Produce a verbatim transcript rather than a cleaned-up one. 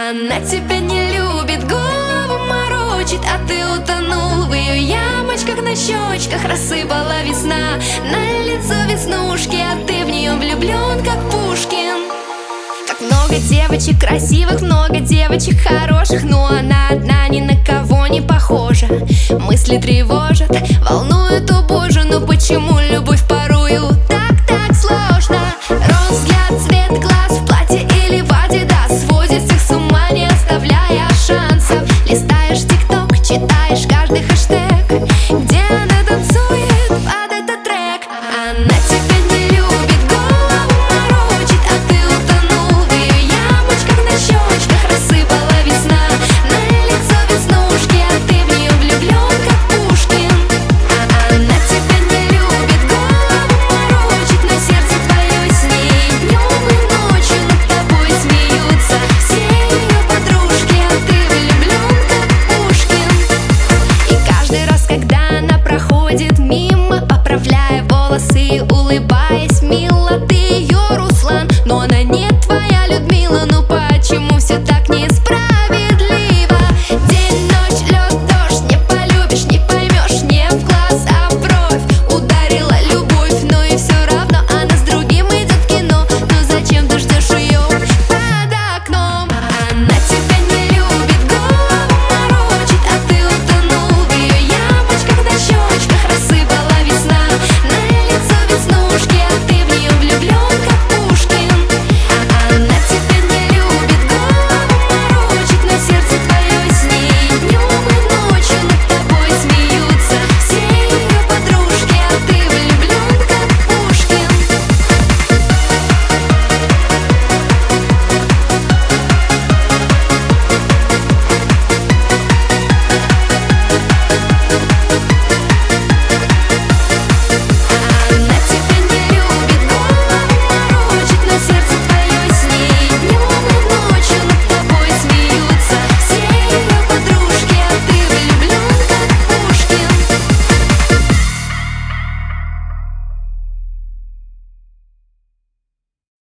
Она тебя не любит, голову морочит, а ты утонул в ее ямочках на щечках. Рассыпала весна на лицо веснушки, а ты в нее влюблен, как Пушкин. Так много девочек красивых, много девочек хороших, но она одна ни на кого не похожа. Мысли тревожат, волнуют, о боже, но почему любовь порою так-так сложно? Рост, взгляд, цвет глаз, в платье или в адидас сводит всех с ума.